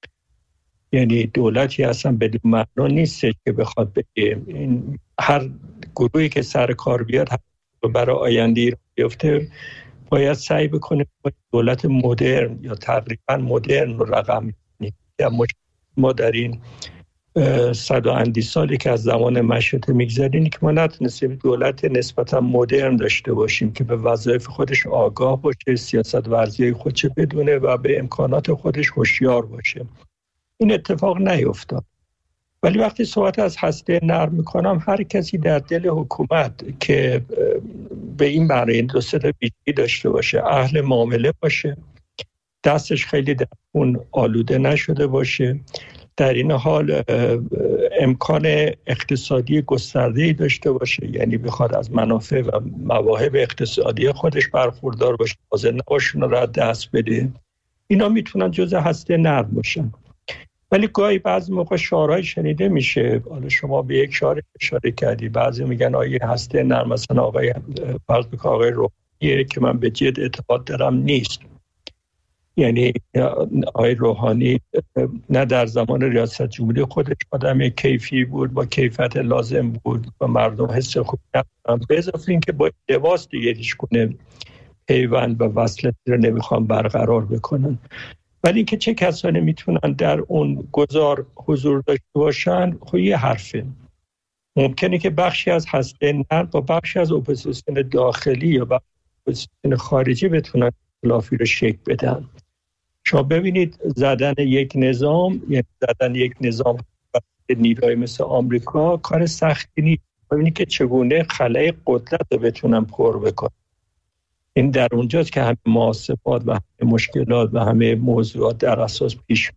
یعنی دولتی اصلا بدون معنا نیست که بخواد بگه این هر گروهی که سر کار بیاد برای آینده ایران بیفته باید سعی بکنه دولت مدرن یا تقریبا مدرن رو رقم بزنه. ما در این صد و اندی سالی که از زمان مشروطه میگذریم که ما نتونستیم دولت نسبتا مدرن داشته باشیم که به وظایف خودش آگاه باشه، سیاست ورزی خودش بدونه و به امکانات خودش هوشیار باشه. این اتفاق نیفتاد. ولی وقتی صحبت از هسته نرم میکنم، هر کسی در دل حکومت که به این معنی دو سه تا ویژگی داشته باشه، اهل معامله باشه، دستش خیلی در اون آلوده نشده باشه، در این حال امکان اقتصادی گسترده‌ای داشته باشه، یعنی بخواد از منافع و مواهب اقتصادی خودش برخوردار باشه، حاضر نباشه اون را دست بده، اینا میتونن جزء هسته نرم باشن. ولی گاهی بعضی موقع شعارهای شنیده میشه، حالا شما به یک شعار اشاره کردی، بعضی میگن آیه هسته نرم مثلا آقای فرض بکن آقای روحانی که من به جد اعتقاد دارم نیست. یعنی آقای روحانی نه در زمان ریاست جمهوری خودش آدم کیفی بود، با کیفیت لازم بود و مردم حس خوب ندارن، به اضافه این که با لباس دیگه هیچ گونه پیوند و وصلتی رو نمیخوان برقرار بکنن. ولی اینکه چه کسانی میتونن در اون گذار حضور داشته باشن، خب یه حرفه. ممکنه که بخشی از هسته نرم با بخشی از اپوزیسیون داخلی یا بخشی اپوزیسیون خارجی بتونن اختلافی رو شکل بدن. شما ببینید زدن یک نظام، یعنی زدن یک نظام نیروهای مثل آمریکا کار سختی نیست. ببینید که چگونه خلای قدرت رو بتونن پر بکنن. این در اونجاست که همه محاسبات و همه مشکلات و همه موضوعات در اساس پیش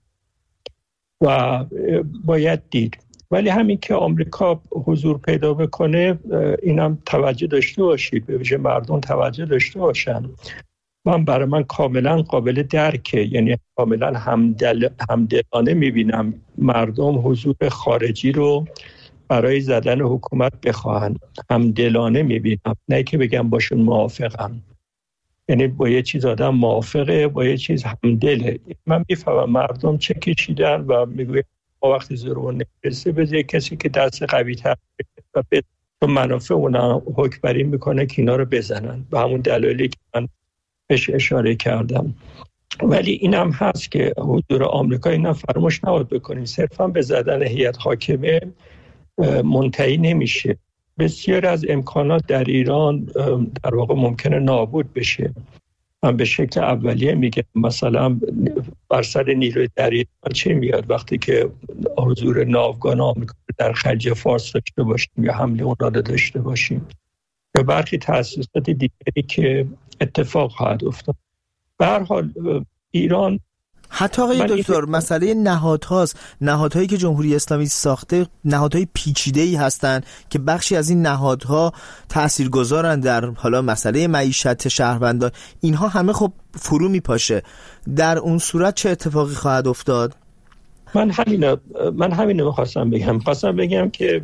و باید دید. ولی همین که آمریکا حضور پیدا بکنه، اینم توجه داشته باشید، به ویژه مردم توجه داشته باشن. من برای من کاملا قابل درکه، یعنی کاملا همدل همدلانه میبینم مردم حضور خارجی رو برای زدن حکومت بخواهن. همدلانه میبینم، نه که بگم باشون موافقم. یعنی با یه چیز آدم موافقه، با یه چیز همدله. من میفهمم مردم چه کشیدن و میگویم ما وقتی ضرور نمیرسه بذار کسی که دست قوی تر و به منافع اونا حکمرانی میکنه که اینا رو بزنن، به همون دلایلی که من بهش اشاره کردم. ولی اینم هست که حضور آمریکا اینا فراموش نباید بکنیم، صرفا به زدن هیئت حاکمه منتهی نمیشه. بسیار از امکانات در ایران در واقع ممکنه نابود بشه. من به شکل اولیه میگم مثلا بر سر نیروی دریایی چه میاد وقتی که حضور ناوگان آمریکا در خلیج فارس داشته باشیم یا حمله اون را داشته باشیم یا برخی تأسیسات دیگری که اتفاق خواهد افتاد. به هر حال ایران حتی آقای دکتر مسئله نهادهاست، نهادهایی که جمهوری اسلامی ساخته نهادهای پیچیده‌ای هستند که بخشی از این نهادها تاثیرگذارن در حالا مسئله معیشت شهروندان، اینها همه خب فرو میپاشه. در اون صورت چه اتفاقی خواهد افتاد؟ من همین من همین رو خواستم بگم خواستم بگم که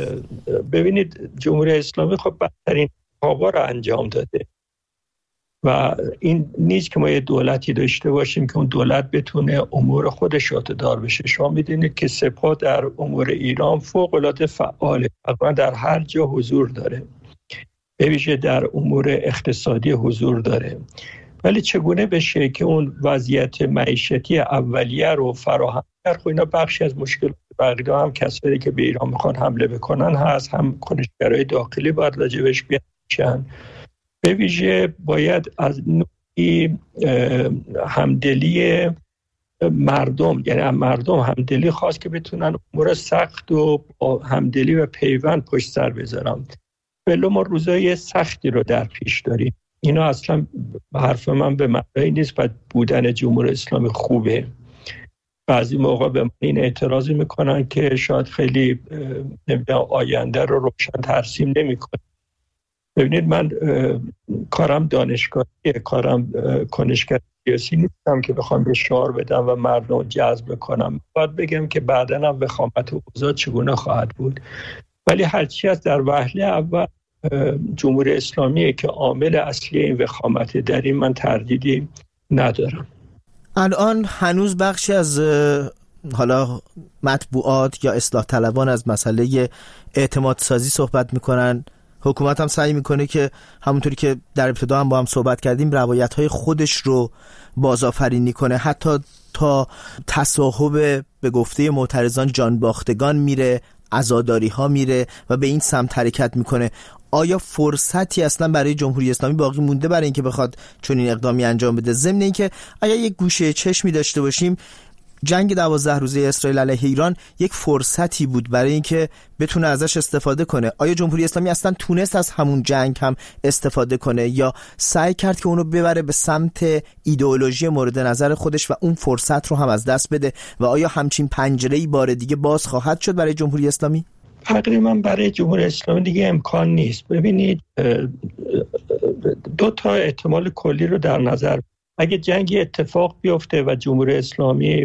ببینید جمهوری اسلامی خب بدترین کارها رو انجام داده و این نیست که ما یه دولتی داشته باشیم که اون دولت بتونه امور خودش دار بشه. شما میدونید که سپاه در امور ایران فوق العاده فعاله، تقریبا در هر جا حضور داره، به ویژه در امور اقتصادی حضور داره ولی چگونه بشه که اون وضعیت معیشتی اولیه رو فراهم کرد؟ خب اینا بخشی از مشکلات بقیه هم کسایی که به ایران میخوان حمله بکنن هست، هم کنشگرای داخلی باید راجبش بیان. به ویژه باید از نوعی همدلی مردم، یعنی مردم همدلی خواست که بتونن امور سخت و همدلی و پیوند پشت سر بذارن. بله ما روزای سختی رو در پیش داریم. اینا اصلا حرف من به معنی نیست و بودن جمهوری اسلامی خوبه. بعضی موقع به من این اعتراضی میکنن که شاید خیلی نمیدونم آینده رو روشن ترسیم نمیکنه. ببینید من کارم دانشگاهیه، کارم کنشگر سیاسی نیستم که بخوام به شعار بدم و مردم جذب کنم. باید بگم که بعداً هم وخامت اوضاع چگونه خواهد بود. ولی هرچی از در وهله اول جمهوری اسلامیه که عامل اصلی این وخامت، در این من تردیدی ندارم. الان هنوز بخشی از حالا مطبوعات یا اصلاح طلبان از مسئله اعتماد سازی صحبت میکنن. حکومت هم سعی میکنه که همونطوری که در ابتدا هم با هم صحبت کردیم روایت‌های خودش رو بازآفرینی کنه، حتی تا تصاحب به گفته معترضان جانباختگان میره، عزاداری ها میره و به این سمت حرکت میکنه. آیا فرصتی اصلا برای جمهوری اسلامی باقی مونده برای اینکه بخواد چون این اقدامی انجام بده؟ ضمن اینکه اگر یک گوشه چشمی داشته باشیم، جنگ دوازده روزه اسرائیل علیه ایران یک فرصتی بود برای اینکه بتونه ازش استفاده کنه. آیا جمهوری اسلامی اصلا تونست از همون جنگ هم استفاده کنه یا سعی کرد که اونو ببره به سمت ایدئولوژی مورد نظر خودش و اون فرصت رو هم از دست بده؟ و آیا همچین پنجره‌ای بار دیگه باز خواهد شد برای جمهوری اسلامی؟ تقریبا برای جمهوری اسلامی دیگه امکان نیست. ببینید دو تا احتمال کلی رو در نظر، اگه جنگی اتفاق بیفته و جمهوری اسلامی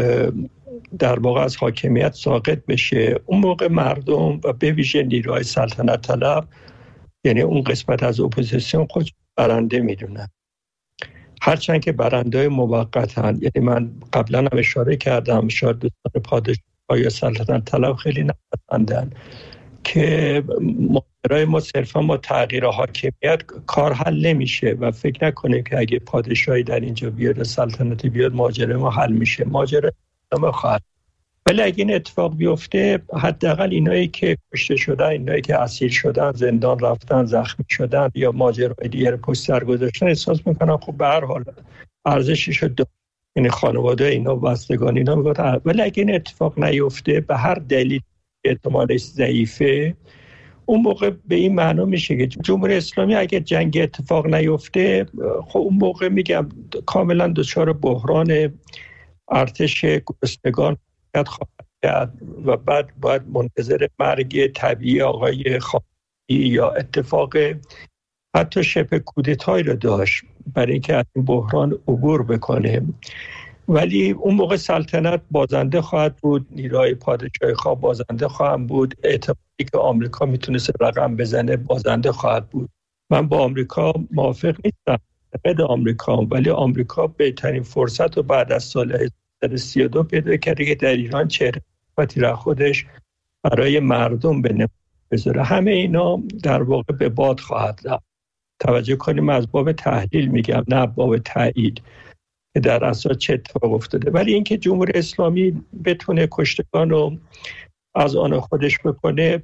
در واقع از حاکمیت ساقط بشه، اون موقع مردم و به ویژه نیروهای سلطنت طلب، یعنی اون قسمت از اپوزیسیون، خود برنده میدونن. هرچند که برنده‌های موقتن، یعنی من قبلا هم اشاره کردم شاید دوستان پادشاه یا سلطنت طلب خیلی نپسندن که ماجرای ما صرفا ما تغییر حاکمیت کار حل نمیشه و فکر نکنیم که اگه پادشاهی در اینجا بیاد، سلطنتی بیاد، ماجرای ما حل میشه. ماجرای ما خواهد. ولی اگه این اتفاق بیفته، حداقل اینایی که کشته شدن، اینایی که اسیر شدن، زندان رفتن، زخمی شدن یا ماجرای دیگر پشت سر گذاشتن، احساس میکنن خب به هر حال ارزشش رو داره. یعنی خانواده اینا، بستگان اینا میگن. ولی اگه این اتفاق نیفته، به هر دلیل احتمالش ضعیفه، اون موقع به این معنا میشه که جمهوری اسلامی اگه جنگ اتفاق نیفته، خب اون موقع میگم کاملا دچار بحران ارتش گرسنگان خواهد کرد و بعد باید منتظر مرگ طبیعی آقای خامنه‌ای یا اتفاق حتی شبه کودتایی رو داشت برای اینکه از این بحران عبور بکنه. ولی اون موقع سلطنت بازنده خواهد بود، نیروهای پادشاهی خواه بازنده خواهند بود، اعتمادی که آمریکا میتونست رقم بزنه بازنده خواهد بود. من با آمریکا موافق نیستم، قد آمریکا، ولی آمریکا بهترین فرصت رو بعد از سال هزار و سیصد و سی و دو پیدا کرده که در ایران چهره را خودش برای مردم بنمایه بذاره. همه اینا در واقع به باد خواهد رفت. توجه کنیم از باب تحلیل میگم، نه باب تایید که در اساس چه اتفاق افتاده. ولی اینکه جمهوری اسلامی بتونه کشتگان رو از آن خودش بکنه،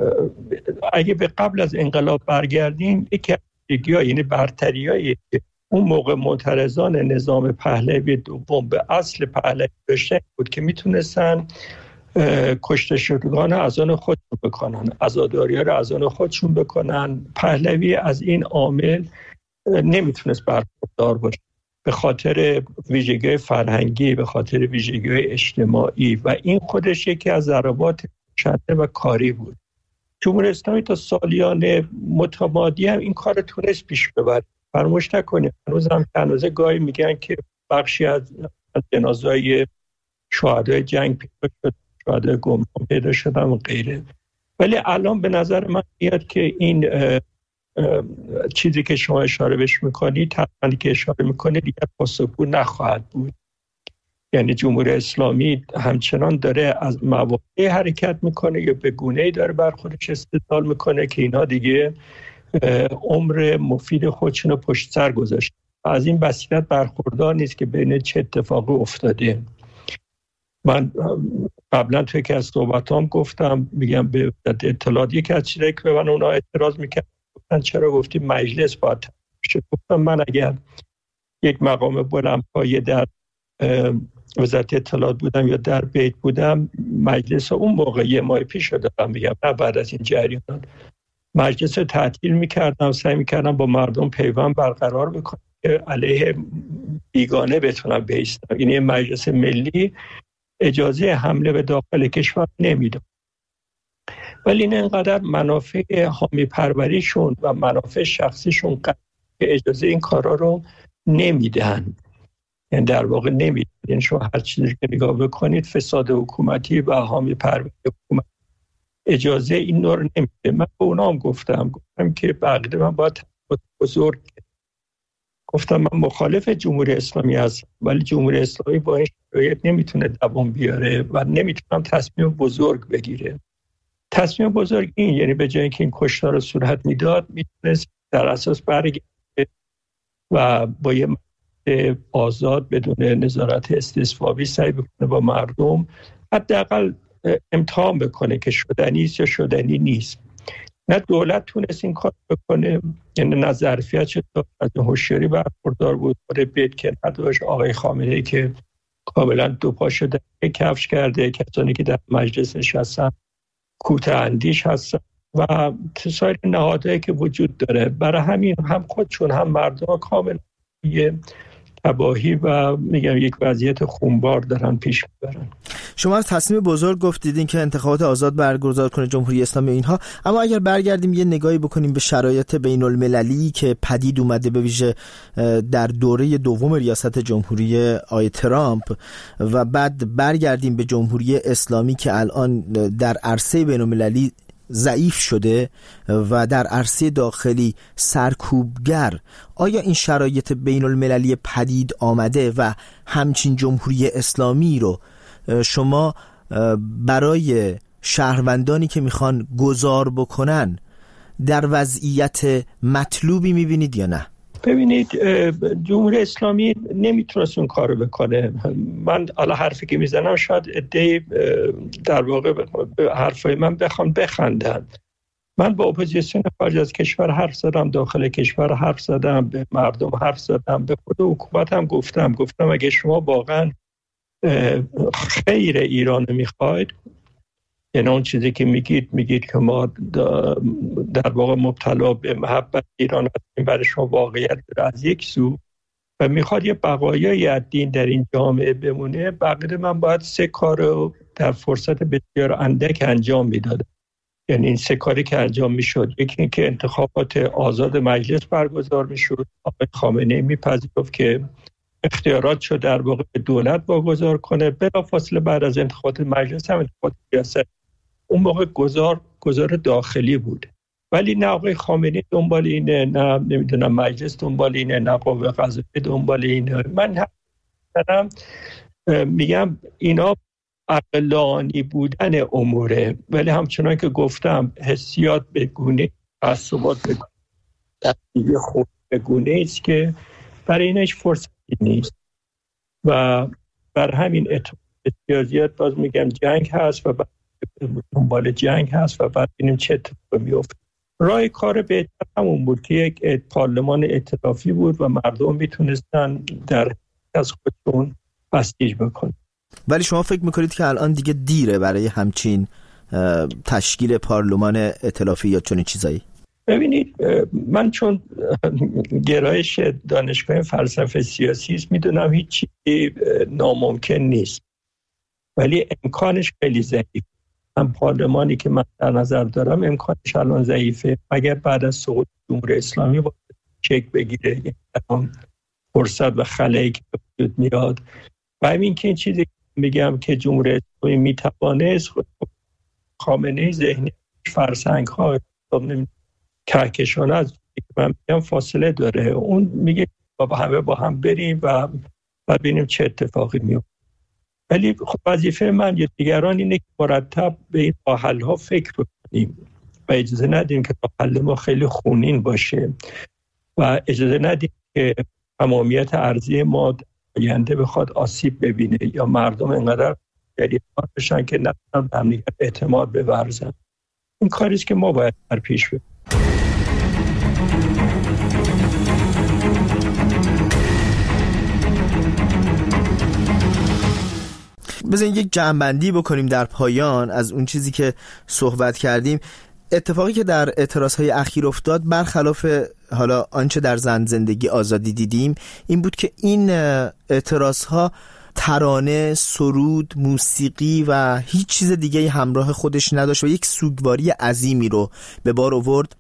اگه به قبل از انقلاب برگردیم، یکی از ویژگی‌ها، یعنی برتریایی که اون موقع معترضان نظام پهلوی دوم به اصل پهلوی داشتن بود که میتونستن کشته شدگان از آن خودشون بکنن، عزاداری‌ها رو از آن خودشون بکنن. پهلوی از این عامل نمیتونست برخوردار باشه به خاطر ویژگی فرهنگی، به خاطر ویژگی اجتماعی، و این خودش یکی از ضربات شدید و کاری بود. جمهوری اسلامی تا سالیان متمادی هم این کار تونست پیش ببره. فراموش نکنید هنوز هم هنوز گاهی میگن که بخشی از جنازه‌های شهدای جنگ پیدا شد، شهدای گمنام پیدا شدن و غیره. ولی الان به نظر من میاد که این چیزی که شما اشاره بهش میکنید، تقریبا که اشاره میکنید، دیگر پاسخگو نخواهد بود. یعنی جمهوری اسلامی همچنان داره از مواقعی حرکت میکنه یا به گونه‌ای داره بر خودش استدلال میکنه که اینا دیگه عمر مفید خودشون رو پشت سر گذاشت. از این بصیرت برخوردار نیست که بین چه اتفاقی افتاده. من قبلا توی که از صحبتام گفتم، میگم به اطلاعات یک از چیزایی که به من اونا اعتراض میکردن، گفتن چرا گفتی مجلس باید تشکیل. گفتم من اگر یک مقام بلندپایه در وزارت اطلاعات بودم یا در بیت بودم، مجلس اون موقع یه ماه پیش دادم، میگم نه بعد از این جریان مجلس رو تعطیل میکردم، سعی میکردم با مردم پیوند برقرار بکنم که علیه بیگانه بتونم بایستم. یعنی مجلس ملی اجازه حمله به داخل کشور نمیداد، ولی این انقدر منافع حامی پروریشون و منافع شخصیشون که اجازه این کارا رو نمیدن. یعنی در واقع نمیدن. یعنی شما هر چیزی که نگاه بکنید، فساد حکومتی و حامی پروری حکومت اجازه این نور نمیده. من به اونا هم گفتم گفتم که بقیده من باید تفاوت بزرگ، گفتم من مخالف جمهوری اسلامی هستم، ولی جمهوری اسلامی با این شرایط نمیتونه دوام بیاره و نمیتونم تصمیم بزرگ بگیره. تصمیم بزرگ این، یعنی به جای اینکه این کشتار رو صورت میداد، میتونست در اساس برگرده و با یه آزاد بدون نظارت استصوابی سعی بکنه با مردم حداقل امتحان بکنه که شدنی است یا شدنی نیست. نه دولت تونست این کار بکنه، یعنی نه ظرفیت شد، از هوشیاری برخوردار بود، بیت که نداشت. آقای خامنه‌ای که کاملا دو پا شده کفش کرده، کسانی که در مجلس نشستن کوته اندیش هستن و سایر نهادهایی که وجود داره. برای همین هم خودشون هم مردم کاملا یه تباهی و میگم یک وضعیت خونبار دارن پیش میبرن. شما از تصمیم بزرگ گفتیدین که انتخابات آزاد برگزار کنه جمهوری اسلامی اینها، اما اگر برگردیم یه نگاهی بکنیم به شرایط بین المللی که پدید اومده به ویژه در دوره دوم ریاست جمهوری آقای ترامپ و بعد برگردیم به جمهوری اسلامی که الان در عرصه بین المللی ضعیف شده و در عرصه داخلی سرکوبگر، آیا این شرایط بین المللی پدید آمده و همچین جمهوری اسلامی رو شما برای شهروندانی که میخوان گذار بکنن در وضعیت مطلوبی میبینید یا نه؟ ببینید، جمهوری اسلامی نمیتونست اون کارو بکنه. من حالا حرفی که میزنم شاید عده‌ای در واقع به حرفای من بخوان بخندن. من با اپوزیسیون خارج از کشور حرف زدم، داخل کشور حرف زدم، به مردم حرف زدم، به خود حکومت هم گفتم گفتم اگه شما واقعا خیر ایران میخواید، یعنی اون چیزی که میگید میگید که ما در واقع مبتلا به محبت ایران هستیم، برای شما واقعیت از یک سو و میخواد یه بقایای از دین در این جامعه بمونه، بقیه من باید سه کار رو در فرصت بسیار اندک انجام میدادم. یعنی این سه کاری که انجام میشد، یکی این که انتخابات آزاد مجلس برگزار میشد، آقای خامنه‌ای میپذیرفت که اختیارات شد در واقع دولت واگذار کنه، بلافاصله بعد از انتخابات مجلس هم انتخابات ریاست. اون موقع گذار گذار داخلی بود، ولی نه آقای خامنه‌ای دنبال اینه، نه نمیدونم مجلس دنبال اینه، نه قوه قضاییه دنبال اینه. من هم میگم اینا عقلانی بودن اموره، ولی همچنان که گفتم حسیات به گونه تعصبات به گونه خود به گونه است که برای این هیچ فرصتی نیست و بر همین اعتبار زیاد باز میگم جنگ هست و بعد دنبال جنگ هست و بعد ببینیم چه اتفاقی میفته. راه کار بهتر همون بود که یک پارلمان ائتلافی بود و مردم میتونستن در از خودشون بسیج بکنن. ولی شما فکر میکنید که الان دیگه دیره برای همچین تشکیل پارلمان ائتلافی یا چنین چیزایی؟ ببینید، من چون گرایش دانشگاه فلسفه سیاسی است، میدونم هیچ چیزی ناممکن نیست، ولی امکانش خیلی ضعیف. هم پارلمانی که من در نظر دارم امکانش الان ضعیفه، اگر بعد از سقوط جمهوری اسلامی با چک بگیره، یعنی فرصت و خلایی که وجود میاد و همین که این چیزی میگم که جمهوری اسلامی میتوانست خامنه‌ای ذهنی فرسنگ ها کهکشان از من میگم فاصله داره. اون میگه با همه با هم بریم و ببینیم چه اتفاقی میفته. ولی خب وظیفه من یا دیگران اینه که مرتب به این راه حل ها فکر کنیم و اجازه ندیم که راه حل ما خیلی خونین باشه و اجازه ندیم که تمامیت ارضی ما آینده بخواد آسیب ببینه یا مردم انقدر گریه‌بار بشن که نتونن به همدیگر اعتماد بورزن. این کاریست که ما باید در پیش ببریم. بذارین یک جمع‌بندی بکنیم در پایان از اون چیزی که صحبت کردیم. اتفاقی که در اعتراضهای اخیر افتاد برخلاف حالا آنچه در زن زندگی آزادی دیدیم این بود که این اعتراضها ترانه، سرود، موسیقی و هیچ چیز دیگه همراه خودش نداشت و یک سوگواری عظیمی رو به بار آورد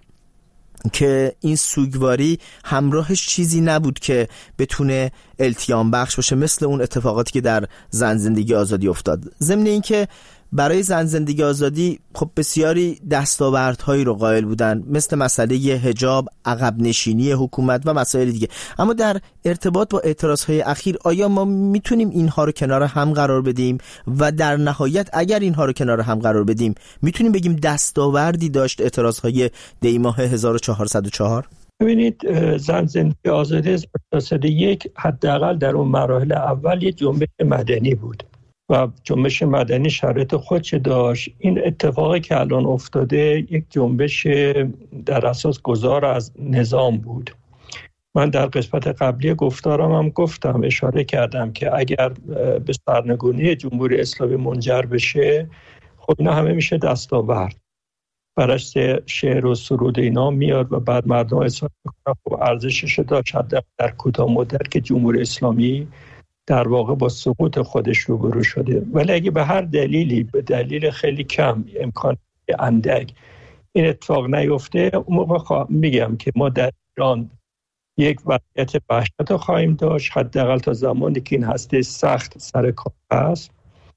که این سوگواری همراهش چیزی نبود که بتونه التیام بخش باشه مثل اون اتفاقاتی که در زن زندگی آزادی افتاد. ضمن این که برای زن زندگی آزادی خب بسیاری دستاوردهایی رو قائل بودن مثل مسئله حجاب، عقب نشینی حکومت و مسائل دیگه، اما در ارتباط با اعتراضهای اخیر آیا ما میتونیم اینها رو کنار هم قرار بدیم و در نهایت اگر اینها رو کنار هم قرار بدیم میتونیم بگیم دستاوردی داشت اعتراضهای دی ماه هزار و چهارصد و چهار؟ ببینید زن زندگی آزادی از یک حداقل در اون مراحل اول یک جنبش مدنی بود و جنبش مدنی شرایط خودش داشت. این اتفاقی که الان افتاده یک جنبش در اساس گذار از نظام بود. من در قسمت قبلی گفتارم هم گفتم، اشاره کردم که اگر به سرنگونی جمهوری اسلامی منجر بشه خب اینا همه میشه دستاورد، براش شعر و سرود اینا میاد و بعد مردم احساس میکنن خب ارزشش داشت در کوتاه مدت که جمهوری اسلامی در واقع با سقوط خودش روبرو شده. ولی اگه به هر دلیلی، به دلیل خیلی کم، امکان اندک این اتفاق نیفته، اون موقع میگم که ما در ایران یک وضعیت وحشت خواهیم داشت حداقل تا زمانی که این هسته سخت سر کار هست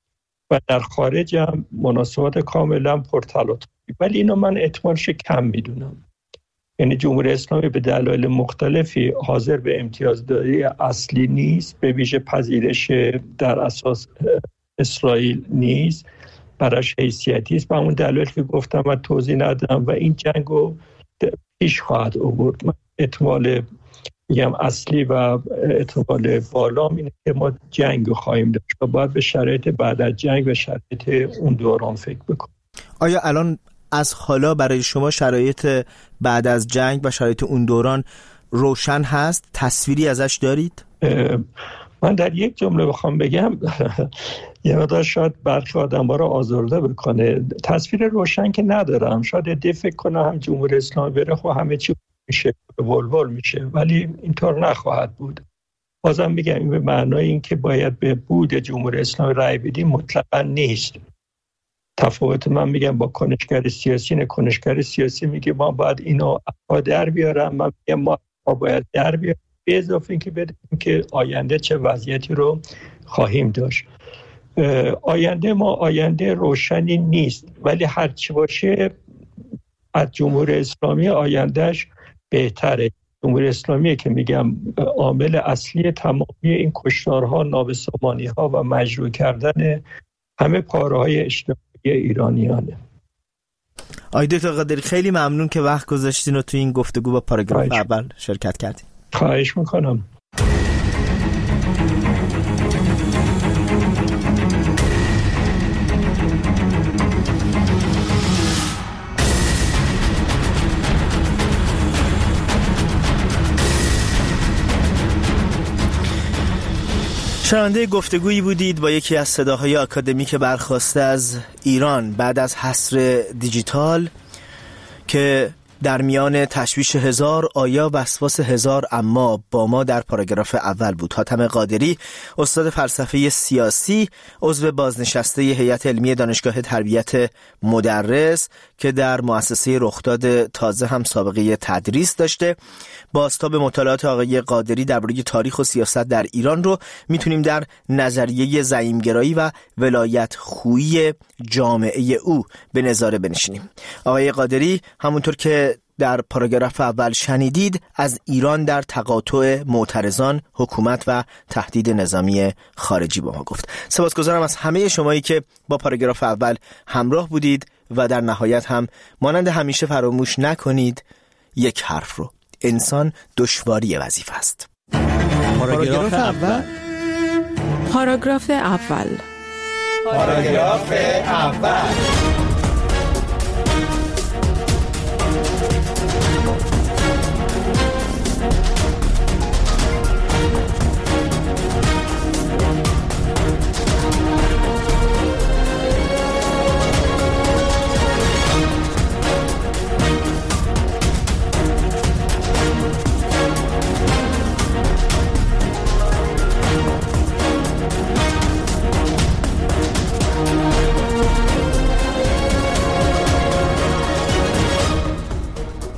و در خارج هم مناسبات کاملا پرتلاطمی. ولی اینو من احتمالش کم میدونم. یعنی جمهوری اسلامی به دلایل مختلفی حاضر به امتیازداری اصلی نیست، به ویژه پذیرش در اساس اسرائیل نیست، براش حیثیتی است. به همون دلایلی که گفتم و توضیح ندادم و این جنگ رو پیش خواهد آورد. من احتمال میگم اصلی و احتمال بالام اینه که ما جنگ خواهیم داشت و باید به شرایط بعد از جنگ و شرایط اون دوران فکر بکنیم. آیا الان از حالا برای شما شرایط بعد از جنگ و شرایط اون دوران روشن هست؟ تصویری ازش دارید؟ من در یک جمله بخوام بگم یه مقدار شاید برخی آدم‌ها رو آزرده بکنه. تصویر روشن که ندارم. شاید عده فکر کنه هم جمهوری اسلامی بره خب همه چی میشه، ولول میشه، ولی اینطور نخواهد بود. بازم میگم این به معنای این که باید به بود جمهوری اسلامی رأی بدیم مطلقاً نیست. تفاوت من میگم با کنشگر سیاسی، نه کنشگر سیاسی میگه ما باید اینو در بیارم، من میگم ما باید در بیارم، به اضافه اینکه بدونیم که آینده چه وضعیتی رو خواهیم داشت. آینده ما آینده روشنی نیست، ولی هر چی باشه از جمهوری اسلامی آیندهش بهتره. جمهوری اسلامی که میگم عامل اصلی تمامی این کشتارها، نابسامانی‌ها و مجروح کردن همه پاره‌های اجتماعی ایرانیانه. آقای دکتر قادری خیلی ممنون که وقت گذاشتین و تو این گفتگو با پاراگراف اول شرکت کردین. خواهش میکنم. شنونده گفتگویی بودید با یکی از صداهای آکادمیک برخواسته از ایران بعد از حصر دیجیتال که در میان تشویش هزار آیا وسواس هزار اما با ما در پاراگراف اول بود. حاتم قادری، استاد فلسفه سیاسی، عضو بازنشسته هیئت علمی دانشگاه تربیت مدرس که در مؤسسه رخداد تازه هم سابقه تدریس داشته. بازتاب مطالعات آقای قادری درباره تاریخ و سیاست در ایران رو میتونیم در نظریه زعیم‌گرایی و ولایت خویی جامعه او به نظاره بنشینیم. آقای قادری همونطور که در پاراگراف اول شنیدید از ایران در تقاطع معترضان، حکومت و تهدید نظامی خارجی با ما گفت. سپاسگزارم از همه شمایی که با پاراگراف اول همراه بودید و در نهایت هم مانند همیشه فراموش نکنید یک حرف رو: انسان دشواری وظیفه است. پاراگراف اول. پاراگراف اول. پاراگراف اول.